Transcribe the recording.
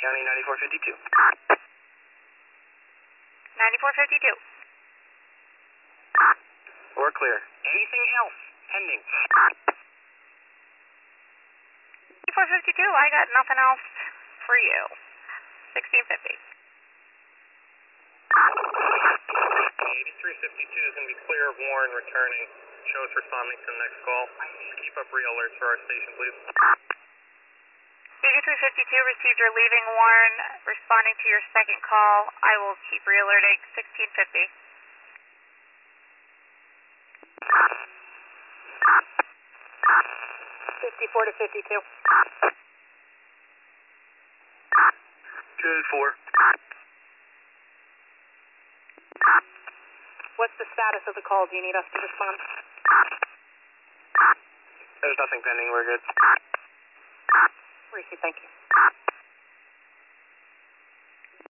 County 9452. 9452. We're clear. Anything else pending? 9452, I got nothing else for you. 1650. 8352 is going to be clear of Warren returning. Show us responding to the next call. Just keep up re-alerts for our station, please. 8352 received your leaving Warren. Responding to your second call. I will keep re-alerting. 1650. 54 to 52. 284. What's the status of the call? Do you need us to respond? There's nothing pending. We're good. Receive, thank you.